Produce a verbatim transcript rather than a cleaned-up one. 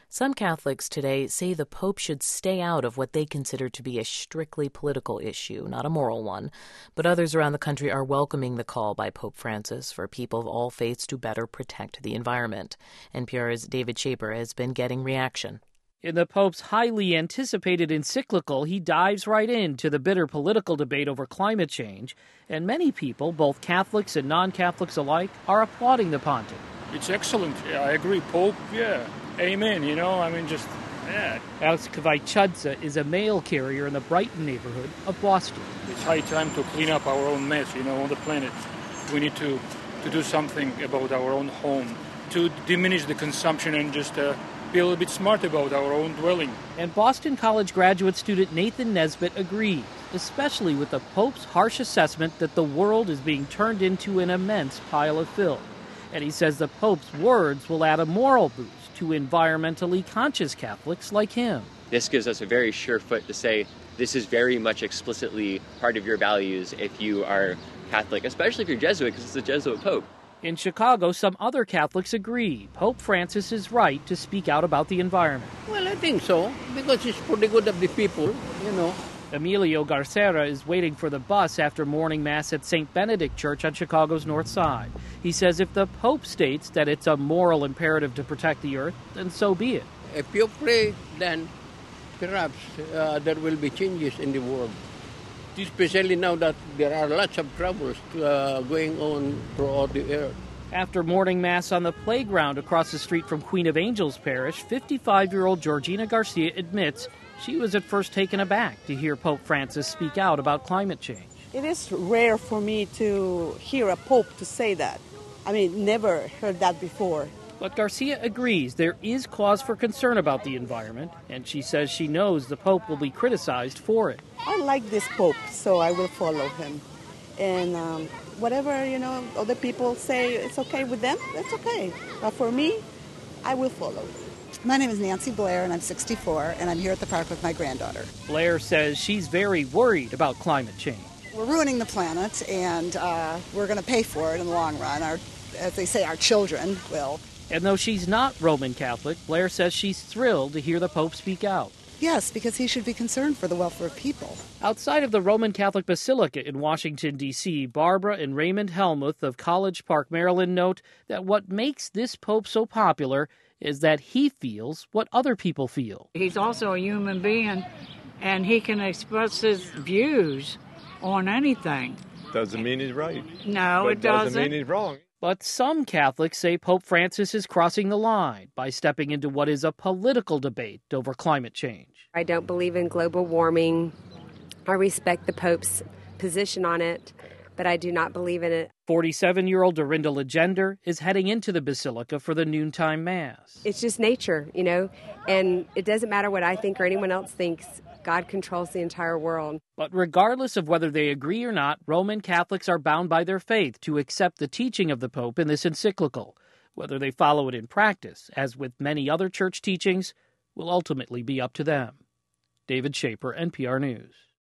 Some Catholics today say the Pope should stay out of what they consider to be a strictly political issue, not a moral one. But others around the country are welcoming the call by Pope Francis for people of all faiths to better protect the environment. N P R's David Shaper has been getting reaction. In the Pope's highly anticipated encyclical, he dives right into the bitter political debate over climate change, and many people, both Catholics and non-Catholics alike, are applauding the pontiff. It's excellent. Yeah, I agree. Pope, yeah. Amen, you know, I mean, just, yeah. Alex Kavaichadze is a mail carrier in the Brighton neighborhood of Boston. It's high time to clean up our own mess, you know, on the planet. We need to, to do something about our own home, to diminish the consumption and just uh, be a little bit smart about our own dwelling. And Boston College graduate student Nathan Nesbitt agrees, especially with the Pope's harsh assessment that the world is being turned into an immense pile of filth. And he says the Pope's words will add a moral boost to environmentally conscious Catholics like him. This gives us a very sure foot to say this is very much explicitly part of your values if you are Catholic, especially if you're Jesuit, because it's a Jesuit Pope. In Chicago, some other Catholics agree Pope Francis is right to speak out about the environment. Well, I think so, because it's for the good of the people, you know. Emilio Garcera is waiting for the bus after morning mass at Saint Benedict Church on Chicago's north side. He says if the Pope states that it's a moral imperative to protect the earth, then so be it. If you pray, then perhaps uh, there will be changes in the world. Especially now that there are lots of troubles uh, going on throughout the earth. After morning mass on the playground across the street from Queen of Angels Parish, fifty-five-year-old Georgina Garcia admits she was at first taken aback to hear Pope Francis speak out about climate change. It is rare for me to hear a pope to say that. I mean, never heard that before. But Garcia agrees there is cause for concern about the environment, and she says she knows the Pope will be criticized for it. I like this Pope, so I will follow him. And um, whatever, you know, other people say it's okay with them, that's okay. But for me, I will follow. My name is Nancy Blair, and I'm sixty-four, and I'm here at the park with my granddaughter. Blair says she's very worried about climate change. We're ruining the planet, and uh, we're going to pay for it in the long run. Our, as they say, our children will. And though she's not Roman Catholic, Blair says she's thrilled to hear the Pope speak out. Yes, because he should be concerned for the welfare of people. Outside of the Roman Catholic Basilica in Washington, D C, Barbara and Raymond Helmuth of College Park, Maryland note that what makes this Pope so popular is that he feels what other people feel. He's also a human being, and he can express his views on anything. Doesn't mean he's right. No, but it doesn't. Doesn't mean he's wrong. But some Catholics say Pope Francis is crossing the line by stepping into what is a political debate over climate change. I don't believe in global warming. I respect the Pope's position on it, but I do not believe in it. forty-seven-year-old Dorinda Legender is heading into the Basilica for the noontime Mass. It's just nature, you know, and it doesn't matter what I think or anyone else thinks. God controls the entire world. But regardless of whether they agree or not, Roman Catholics are bound by their faith to accept the teaching of the Pope in this encyclical. Whether they follow it in practice, as with many other church teachings, will ultimately be up to them. David Shaper, N P R News.